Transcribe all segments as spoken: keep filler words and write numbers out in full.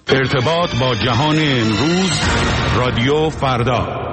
ارتباط با جهان امروز، رادیو فردا.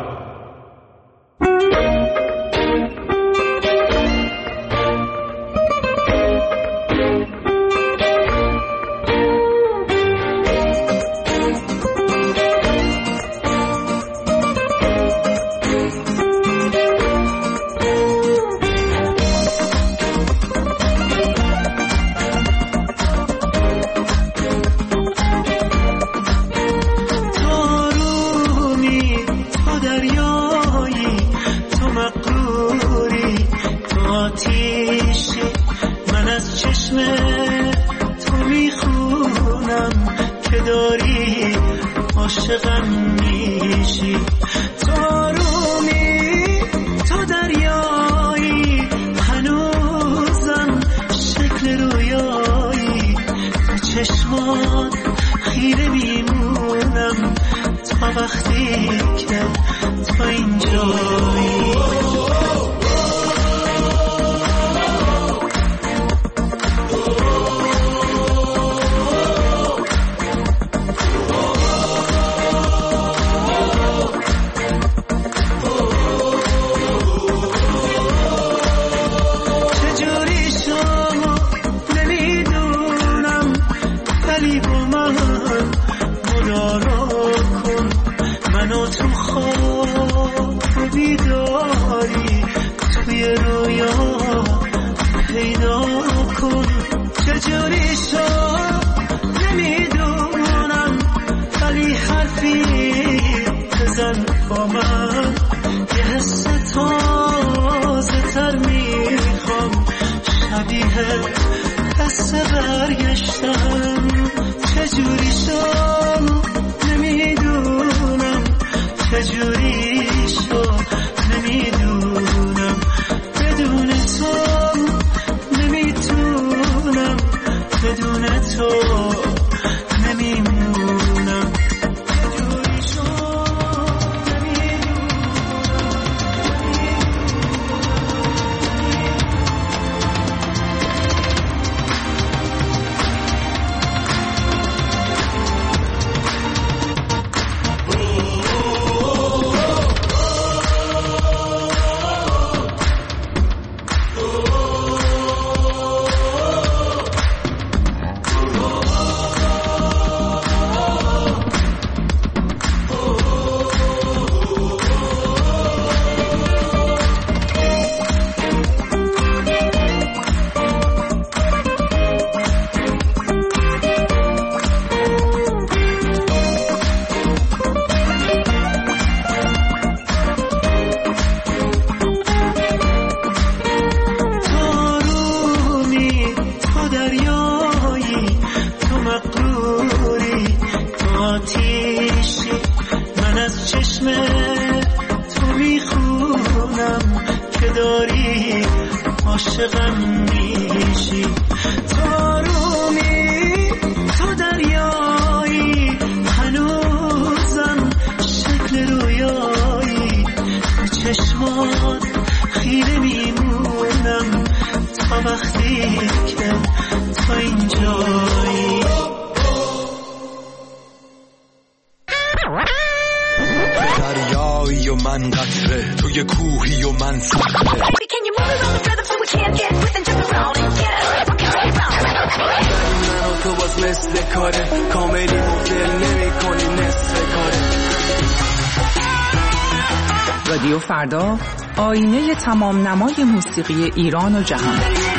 رادیو فردا، آینه تمام نمای موسیقی ایران و جهان.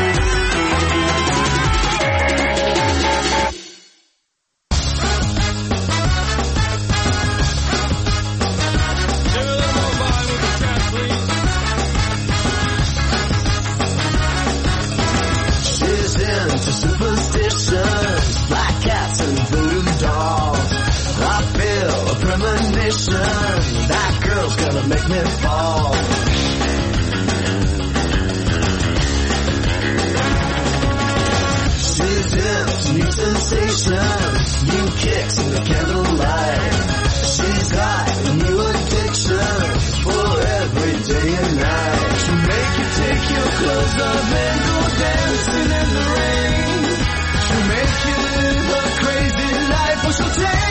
Make me fall. She's into new sensations, new kicks in the candlelight. She's got a new addiction for every day and night. She'll make you take your clothes off and go dancing in the rain. She'll make you live a crazy life, or she'll take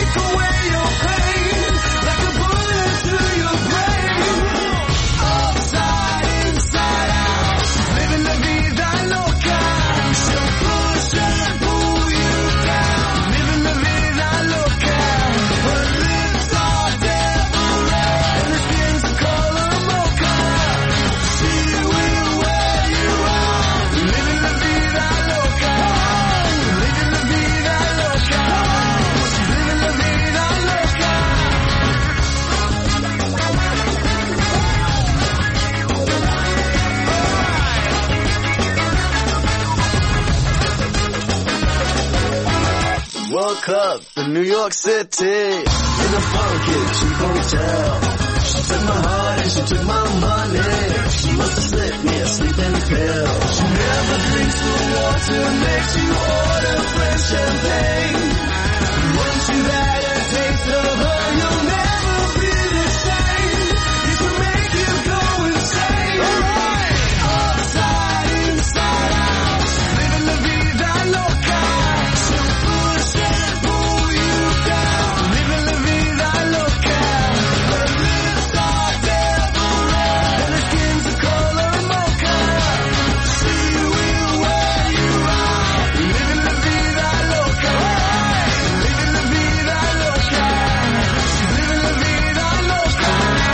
woke up in New York City in a funky cheap hotel. She took my heart and she took my money. She must have slipped me a sleeping pill. She never drinks the water, makes you order French champagne. Once you've had a taste of her, you'll never be the same. It can make you go insane. Alright! Upside, inside out, living la vida loca. She'll push and pull you down, living la vida loca. Her lips are devil red, and her skin's the color mocha. She will wear you out, living la vida loca. Living la vida loca. She's living la vida loca.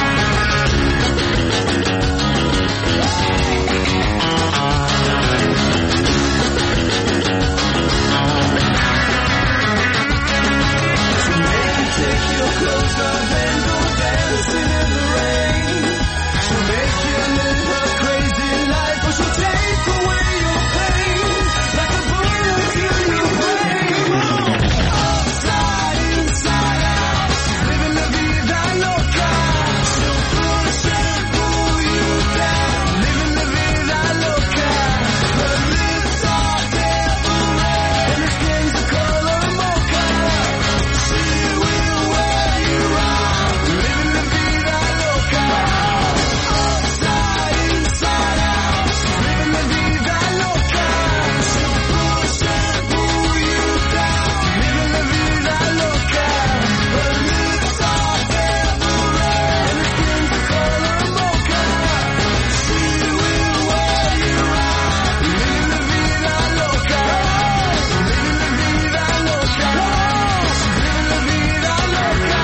She'll make you take your clothes off and go dancing in the rain. She'll make you live her crazy life, but she'll take away your pain like a bullet to your brain. Upside, inside out, living la vida loca. She'll push and pull you down, living la vida loca. Her lips are devil red, and her skin's the color mocha. She will wear you out, living la vida loca. Upside, inside out, living la vida loca. She'll push and pull you down, living la vida loca. Her lips are devil red, and her skin's the color mocha. She will wear you out, living la vida loca. Living la vida loca. She's living la vida loca.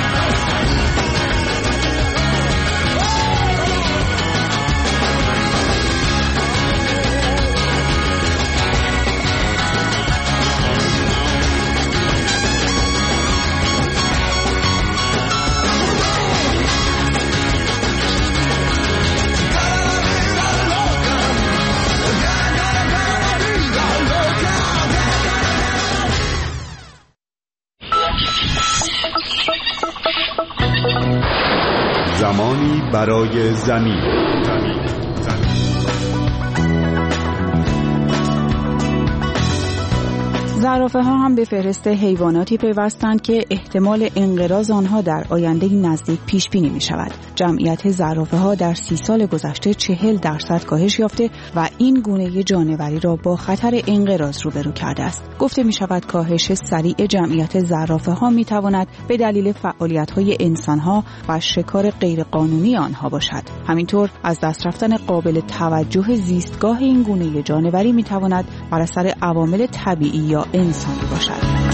زمانی برای زمین. زرافه ها هم به فهرست حیواناتی پیوستند که احتمال انقراض آنها در آینده نزدیک پیش بینی می شود. جمعیت زرافه ها در سی سال گذشته چهل درصد کاهش یافته و این گونه جانوری را با خطر انقراض روبرو کرده است. گفته می شود کاهش سریع جمعیت زرافه ها می تواند به دلیل فعالیت های انسان ها و شکار غیرقانونی آنها باشد. همینطور از دست رفتن قابل توجه زیستگاه این گونه جانوری می تواند بر اثر عوامل طبیعی یا انسانی باشد.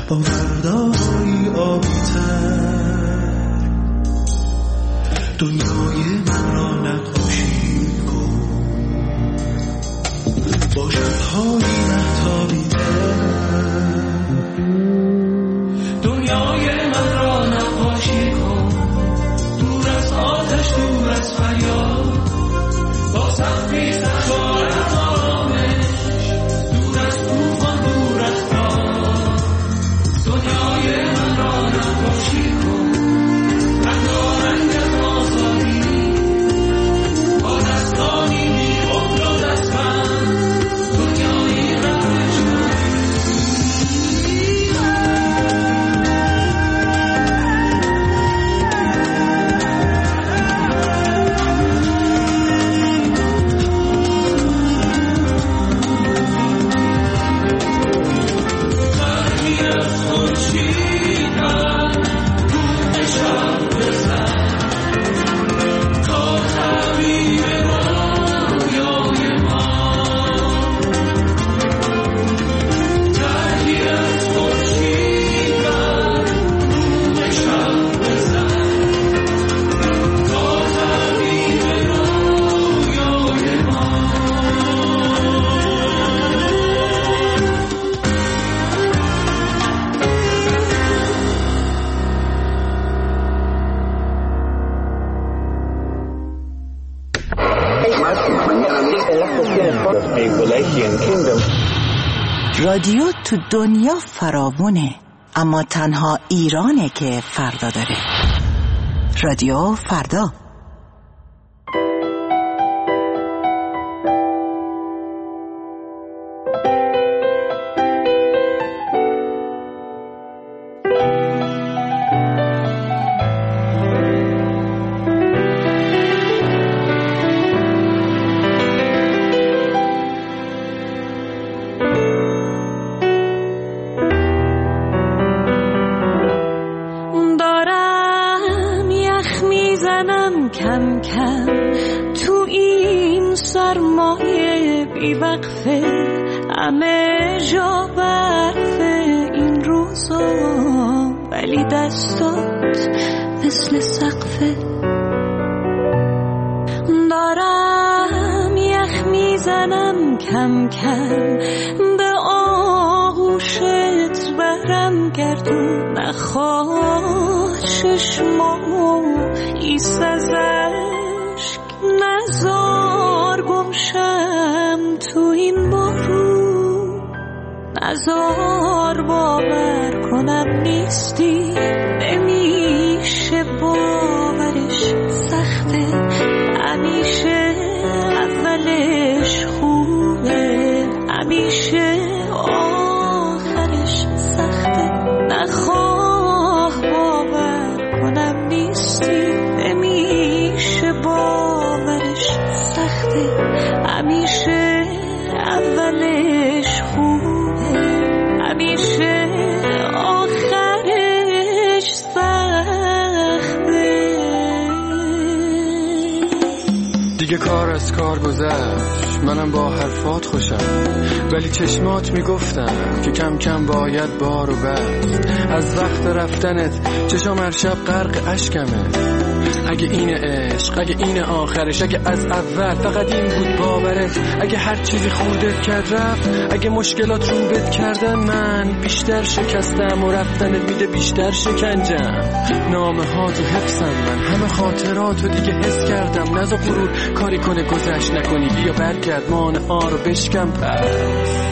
با فردایی آبی‌تر. دنیای من را نقاشی کن با شب‌های مهتابی‌تر. دنیای من را نقاشی کن دور از آتش، دور از فریاد، با سقفی سرشار از آرامش، دور از طوفان، دور از باد. دنیای من را نقاشی کن رنگارنگ از آزادی، با دستانی می‌خفت و دستبند، دنیایی رفتش رادیو تو دنیا فراوونه، اما تنها ایرانه که فردا داره. رادیو فردا. کم کم تو این سرمایه بی وقفه، همه جا برفه این روزا، ولی دستات مثل سقفه. دارم یخ میزنم کم کم، به آغوشت برم گردون، نخواه چشمامو ایست از عشق، نزار گمشم تو این بارون، نزار باور کنم نیستی، نمیشه باورش سخته، همیشه اولش خوبه، همیشه آخرش سخته، نخواه باور کنم نیستی، نمیشه باورش سخته، همیشه اولش خوبه، همیشه آخرش سخته. دیگه کار از کار گذشت، منم با حرفات خوشم، ولی چشمات میگفتم که کم کم باید بارو بست. از وقت رفتنت چشام هر شب غرق اشکمه، اگه این عشق، اگه این آخرش، اگه از اول فقط این بود باورت، اگه هر چیزی خوردت کرد رفت، اگه مشکلات رو بد کردن من بیشتر شکستم و رفتنت میده بیشتر شکنجم. نامه ها تو حفظم من، همه خاطراتو دیگه حس کردم، نزا غرور کاری کنه گذشت نکنی، بیا برگرد مانع ها رو بشکم پس.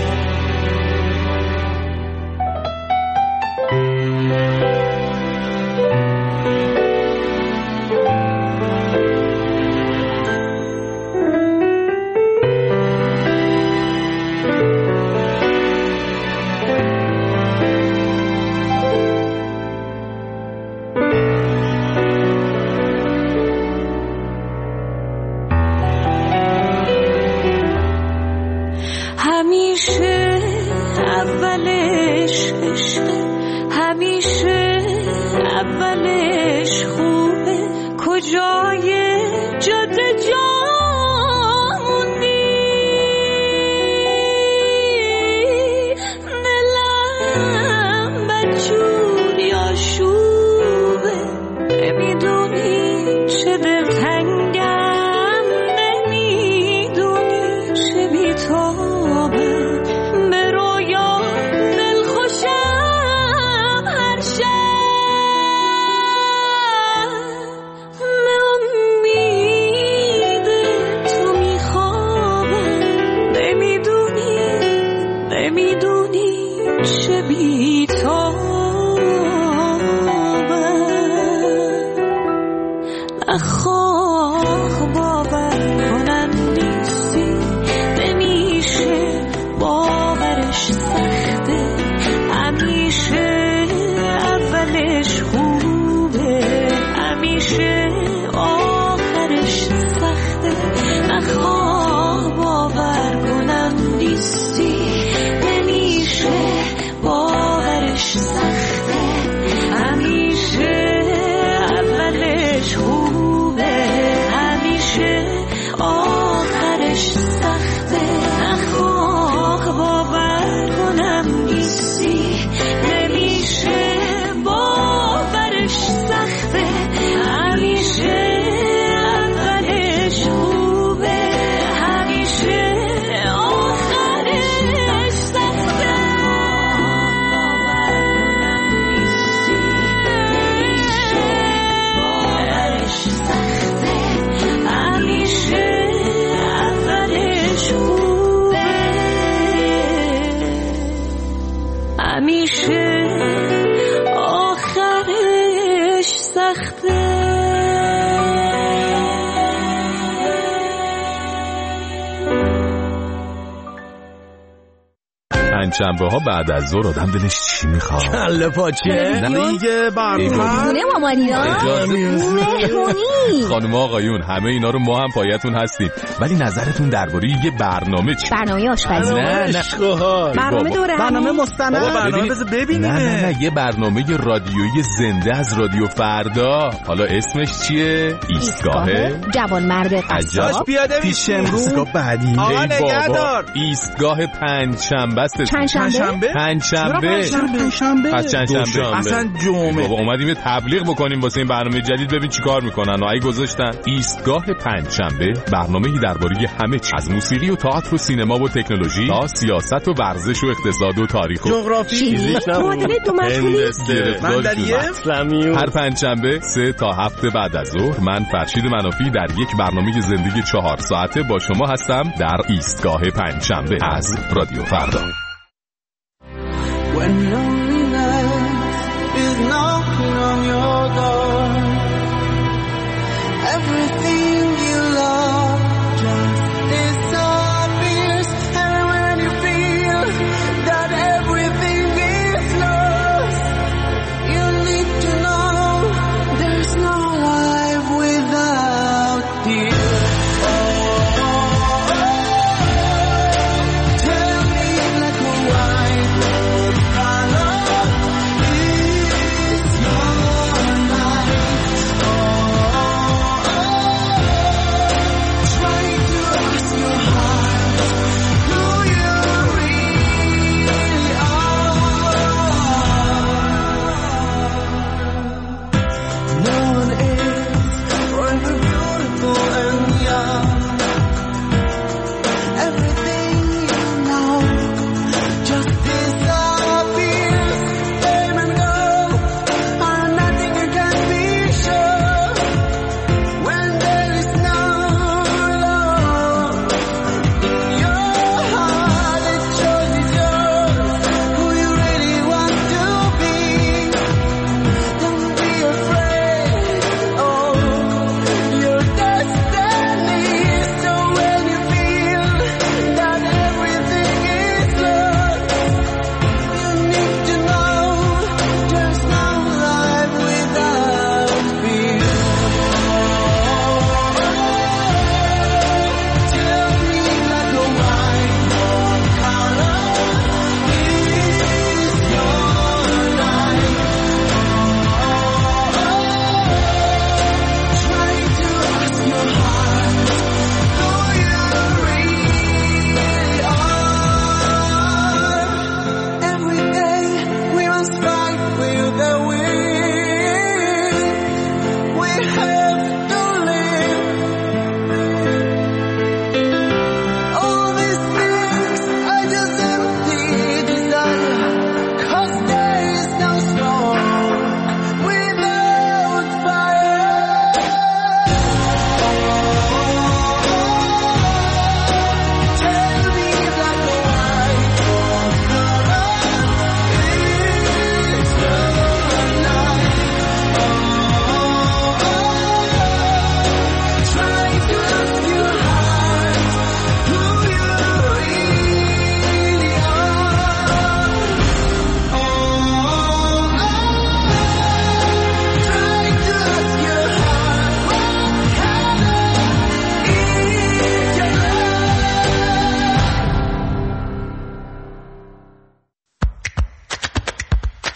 دلم همیشه بی تو نخواه باور کنم نیستی نمیشه باورش سخته همیشه اولش خوبه همیشه آخرش سخته نخواه باور کنم نیستی نمیشه باورش سخته همیشه اولش خوبه همیشه آخرش سخته نخواه باور کنم نیستی نمیشه باورش سخته همیشه اولش خوبه همیشه آخرش سخته همیشه آخرش سخته پنجشنبه ها بعد از ظهر آدم دلش چی میخواد؟ کله پاچه نه دیگه برنامه خونه مامانیا مهمونی خانم آقایون همه اینا رو ما هم پایتون هستیم ولی نظرتون درباره یه برنامه چی؟ برنامه آشپزی نه نه برنامه دوره برنامه مستند برنامه بذار ببینیم نه نه نه یه برنامه رادیویی زنده از رادیو فردا حالا اسمش چیه؟ ایستگاه جوان مرد قصاب پیاده پیش امروز بعدی آقا نگهدار ایستگاه پنجشنبه است پنجشنبه پنجشنبه پنجشنبه پس چندشنبه اصلا جمعه بابا اومدیم یه تبلیغ بکنیم واسه این برنامه جدید ببین چیکار میکنن و ای گذاشتن ایستگاه پنجشنبه برنامه‌ای درباره همه چیز از موسیقی و تئاتر و سینما و تکنولوژی تا سیاست و ورزش و اقتصاد و تاریخ و جغرافی معادله دو مشغولی هر پنجشنبه سه تا هفت بعد از ظهر من فرشید منافی در یک برنامه زندگی چهار ساعته با شما هستم در ایستگاه پنجشنبه از رادیو فردا. When loneliness is knocking on your door, everything you love just disappears. And when you feel that everything is lost, you need to know there's no life without you. Tell me like a white color.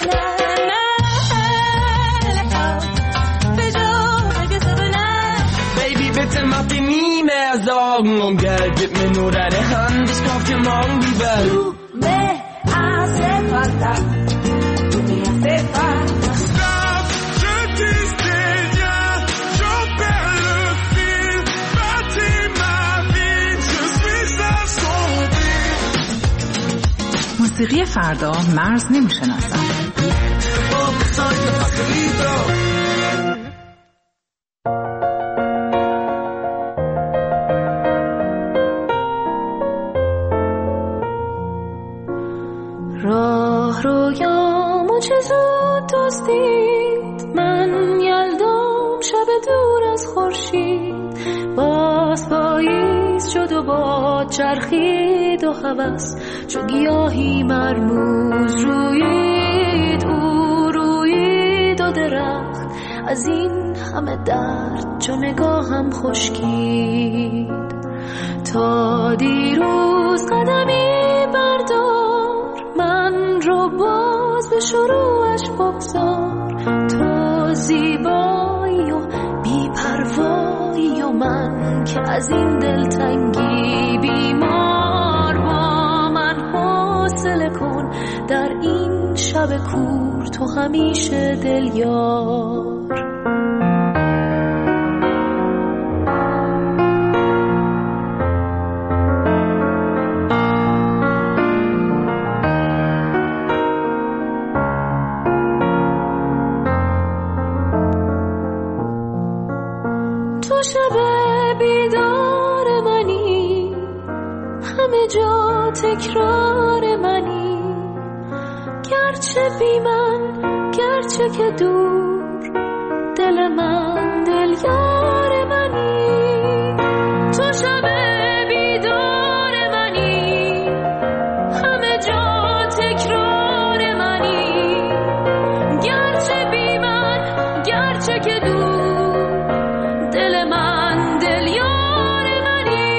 Bitte mach dir nie mehr Sorgen um Geld, gib mir nur deine Hand, ich kauf dir morgen die Welt. Du me hace falta, du me hace falta. Stop, je disais rien, j'en perds le fil, bâtis ma vie, je suis assombri. موسیقی فردا مرز نمیشناسد. راه رویامو چه زود دزدید، من یلدام شب دور از خورشید، باز پاییز شد و باد چرخید و هوس چو گیاهی مرموز رویید، او رویید و درخت از این همه درد چو نگاهم خشکید. تا دیروز قدمی بردار، من رو باز به شروعش بگذار، تو زیبایی و بی‌پروایی و من که از این دلتنگی بیمار، با من حوصله کن در این شب کور، تو همیشه دلیار. تو شب بیدار منی، همه جا تکرار منی، گرچه بی من گرچه که دور، دل من دل یار منی. تو شب بیدار منی، همه جا تکرار منی، گرچه بی من گرچه که دور، دل من دل یار منی.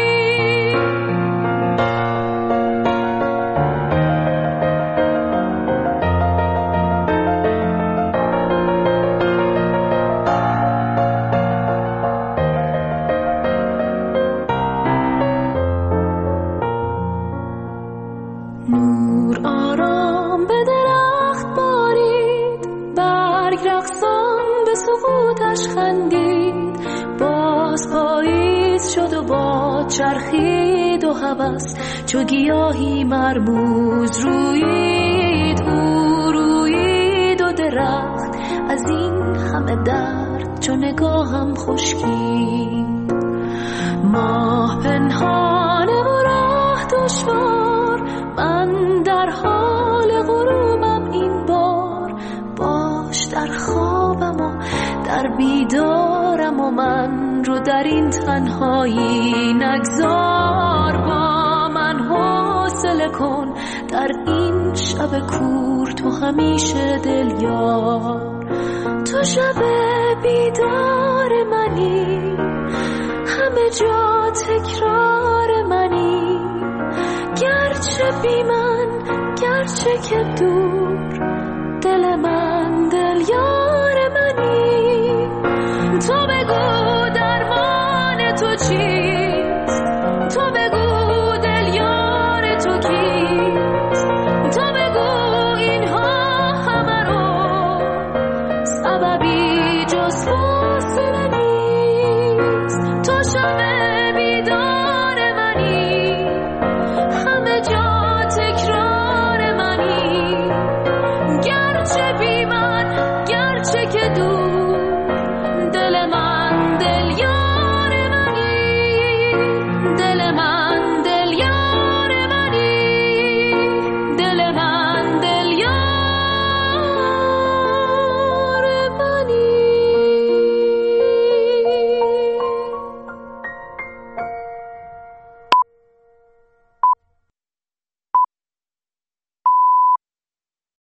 نور آرام به درخت بارید، برگ رقصان به سقوطش خندید، باز پاییز شد و باد چرخید و هوس چو گیاهی مرموز رویید، او رویید و درخت از این همه درد چو نگاهم خشکید. ماه پنهانه و راه دشوار، من در حال غروبم این بار، باش در خوابم و در بیدارم و من رو در این تنهایی نگذار، با من حوصله کن در این شب کور، تو همیشه دلیار. تو شب بیدار منی، همه جا تکرار منی، گرچه بی من گرچه که دور، دل من